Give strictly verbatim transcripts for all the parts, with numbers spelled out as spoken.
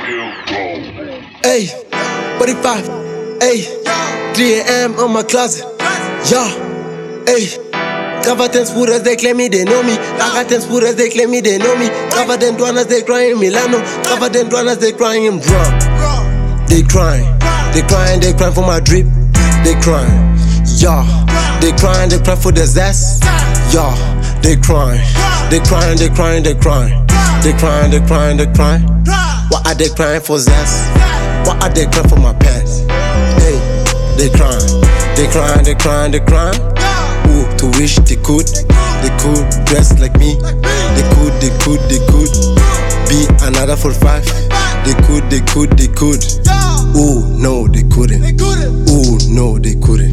Hey, forty-five, hey, three A M on my closet, yeah, hey. Cover ten spooters, they claim me, they know me. Cover ten spooters, they claim me, they know me. Cover ten duanas, they crying in Milano. Cover ten duanas, they crying in Brum. They crying, they crying, they crying for my drip. They crying, yeah. They crying, they cry for the zest, yeah. They crying, they crying, they crying, they crying. They crying, they crying, they crying. Why are they crying for zest? Why are they crying for my pants? Hey, they crying, they crying, they crying, they crying. Ooh, to wish they could, they could dress like me. They could, they could, they could be another forty-five. They could, they could, they could. Ooh, no, they couldn't. Ooh, no, they couldn't.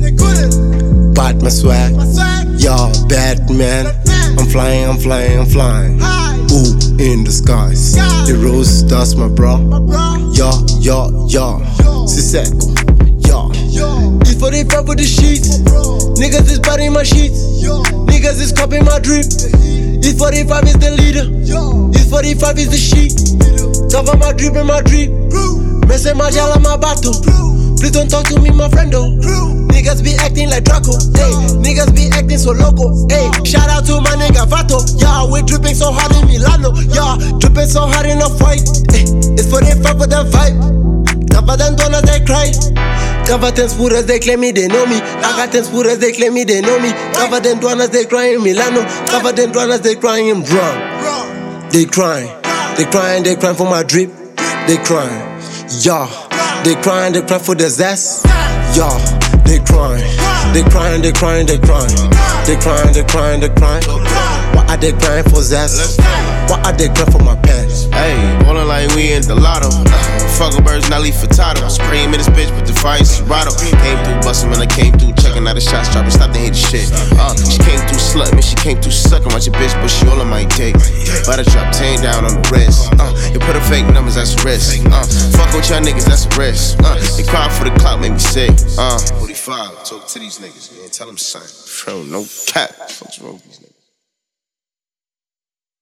Bad my swag, yeah, bad man. I'm flying, I'm flying, I'm flying. Ooh, in the skies. The rose stars, my bro. Yeah, yeah, yeah. Siseko, yeah. E forty-five with the sheets. Niggas is biting my sheets. Niggas is copying my drip. E forty-five is the leader. E forty-five is the sheet. Cover my drip and my drip. Messing my jala, my battle. Please don't talk to me, my friendo. Niggas be acting like Draco. Hey, niggas be acting so loco. Hey, shout out to my nigga Vato. Yeah, we dripping so hard in Milano. Yeah, dripping so hard in a fight. Hey, it's forty-five with the vibe. Cover them donuts, they cry. Cover ten spooters, they claim me, they know me. I got ten spooters, they claim me, they know me. Cover them donuts, they crying in Milano. Cover them donuts, they crying in Brum. They crying, they crying, they crying for my drip. They crying, yeah. They crying, they crying for the zest, yeah. They crying, they crying, they crying, they crying. They crying, they crying, they crying. Why are they crying for zest? Why are they crying for my pants? Hey, ballin' like we in the lotto. Fuck a bird's Nelly Furtado. Spray him in this bitch with the fire Serato. Came through bustin' when I came through checking out the shots, dropping, stop the hate shit. Uh, she came through slut, man, she came through suckin' watch your bitch, but she all on my dick. But I drop ten down on the wrist. Uh, you put her fake numbers, that's a risk. Uh, fuck with y'all niggas, that's a risk. Uh, they crying for the clout, made me sick. Uh, forty-five, talk to these niggas, man, tell them something. Bro, no cap. What's wrong with these niggas?